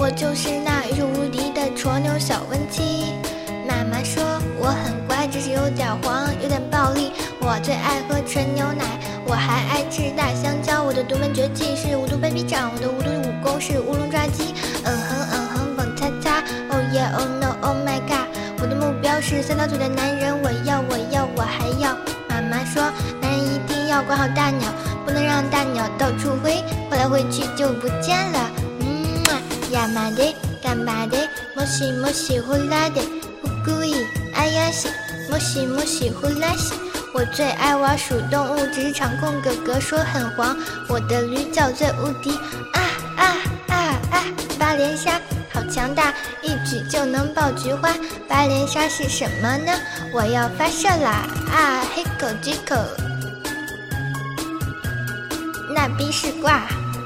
我就是那宇宙无敌的戳牛小文姬。妈妈说我很乖，只是有点黄，有点暴力。我最爱喝纯牛奶，我还爱吃大香蕉。我的独门绝技是无毒飞臂掌，我的无毒武功是乌龙抓鸡。蹦擦擦 ，Oh yeah oh no oh my god。我的目标是3条腿的男人，我还要。妈妈说男人一定要管好大鸟，不能让大鸟到处飞，回来回去就不见了。呀嘛的干巴的，莫西莫西呼啦的，不故意哎呀西，莫西莫西呼啦西。我最爱玩鼠动物，只是场控哥哥说很黄。我的驴叫最无敌，八连杀好强大，一举就能爆菊花。八连杀是什么呢？我要发射啦！黑口几口，那逼是挂。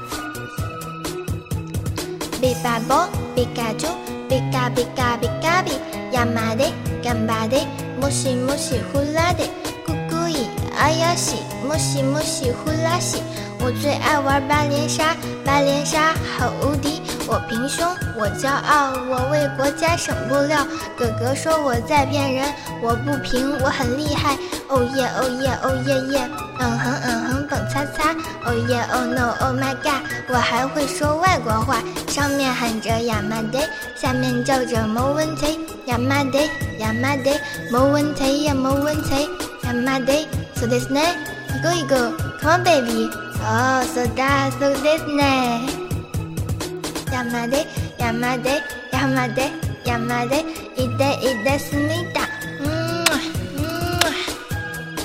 比巴波，比卡丘，比卡比卡比卡比，亚麻的，干巴的，莫西莫西呼啦的，咕咕伊，哎呀西，莫西莫西呼啦西。我最爱玩八连杀，八连杀好无敌。我平胸，我骄傲，我为国家省布料。哥哥说我在骗人，我不平，我很厉害。Oh yeah oh yeah oh yeah yeah，蹦擦擦。Oh yeah oh no oh my god， 我还会说外国话，上面喊着亚麻得，下面叫着冇问题。亚麻得亚麻得，冇问题呀冇问题。亚麻得 ，so this 呢，一个 ，come on baby。Oh so that so this 呢。ヤマデヤマデヤマデヤマデいでいですみだ